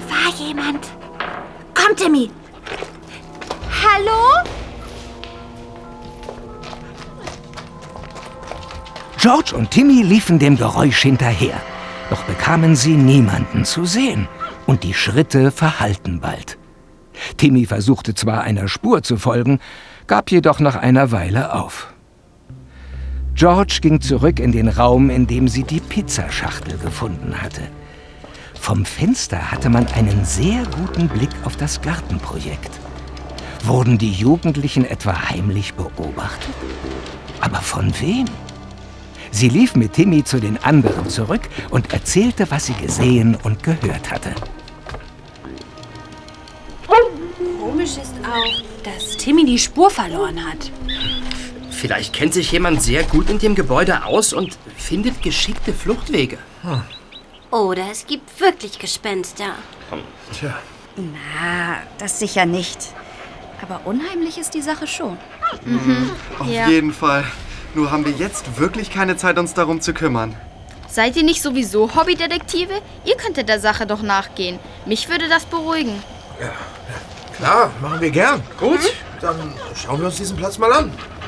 war jemand. Komm, Timmy. Hallo? George und Timmy liefen dem Geräusch hinterher. Doch bekamen sie niemanden zu sehen. Und die Schritte verhallten bald. Timmy versuchte zwar einer Spur zu folgen, gab jedoch nach einer Weile auf. George ging zurück in den Raum, in dem sie die Pizzaschachtel gefunden hatte. Vom Fenster hatte man einen sehr guten Blick auf das Gartenprojekt. Wurden die Jugendlichen etwa heimlich beobachtet? Aber von wem? Sie lief mit Timmy zu den anderen zurück und erzählte, was sie gesehen und gehört hatte. Komisch ist auch, dass Timmy die Spur verloren hat. Vielleicht kennt sich jemand sehr gut in dem Gebäude aus und findet geschickte Fluchtwege. Oder es gibt wirklich Gespenster. Tja, Na, das sicher nicht. Aber unheimlich ist die Sache schon. Auf jeden Fall. Nur haben wir jetzt wirklich keine Zeit, uns darum zu kümmern. Seid ihr nicht sowieso Hobbydetektive? Ihr könntet der Sache doch nachgehen. Mich würde das beruhigen. klar, machen wir gern. Gut, dann schauen wir uns diesen Platz mal an.